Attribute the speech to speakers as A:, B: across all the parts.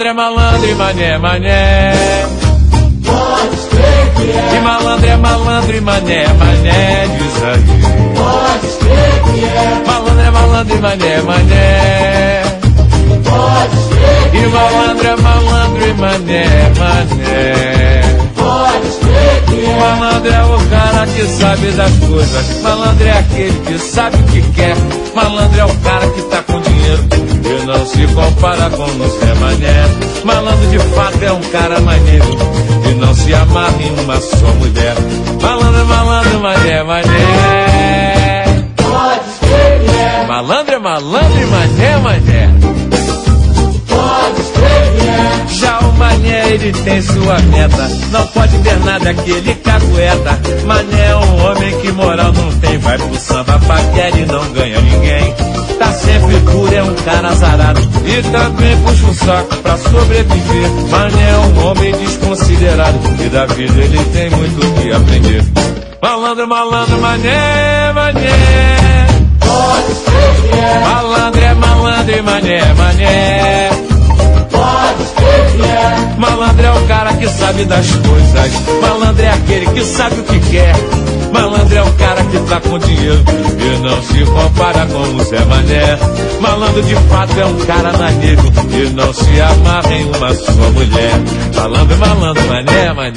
A: malandro é malandro e mané é mané.
B: Pode crer que é.
A: E malandro é malandro e mané é mané, diz aí.
B: Pode crer que é.
A: Malandro é malandro e mané é mané.
B: Pode crer que
A: E malandro é malandro e mané é mané.
B: Pode crer que é.
A: Malandro é o cara que sabe das coisas. Malandro é aquele que sabe o que quer. Malandro é o cara que tá com dinheiro e não se compara com o Zé Mané. Malandro de fato é um cara maneiro e não se amarra em uma só mulher. Malandro, malandro, mané, mané.
B: Pode crer que é.
A: Malandro é malandro e mané, mané.
B: Pode crer que é.
A: Já o mané, ele tem sua meta. Não pode ver nada que ele cagueta. Mané é um homem que moral não tem. Vai pro samba, paquera e não ganha ninguém. Tá sempre puro, é um cara azarado e também puxa um saco pra sobreviver. Mané é um homem desconsiderado e da vida ele tem muito o que aprender. Malandro, malandro, mané, mané.
B: Pode crer que é.
A: Malandro é malandro e mané, mané.
B: Pode crer que é.
A: Malandro é o cara que sabe das coisas. Malandro é aquele que sabe o que quer. Malandro é o cara que tá com dinheiro e não se compara com o Zé Mané. Malandro de fato é um cara maneiro e não se amarra em uma só mulher. Malandro, malandro, mané, mané.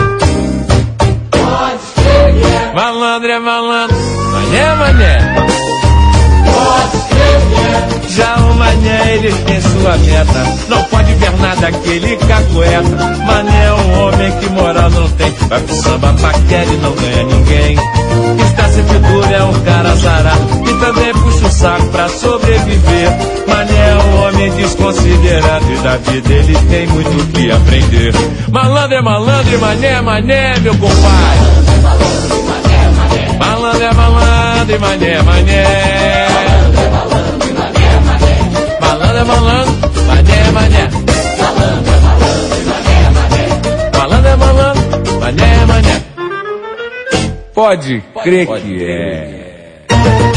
B: Pode crer que é.
A: Malandro é malandro, mané, mané.
B: Pode crer que é.
A: Já o mané, ele tem sua meta. Não pode ver nada que ele cagueta. Mané é um homem que moral não tem. Vai pro samba, paquera e não ganha ninguém. Está sempre duro, é um cara azarado e também puxa o saco pra sobreviver. Mané é um homem desconsiderado e da vida ele tem muito o que aprender. Malandro é malandro e mané, mané, meu compadre. Malandro é malandro e mané, mané. Malandro é malandro, mané, mané. Malandro é malandro, mané, mané. Pode crer que é.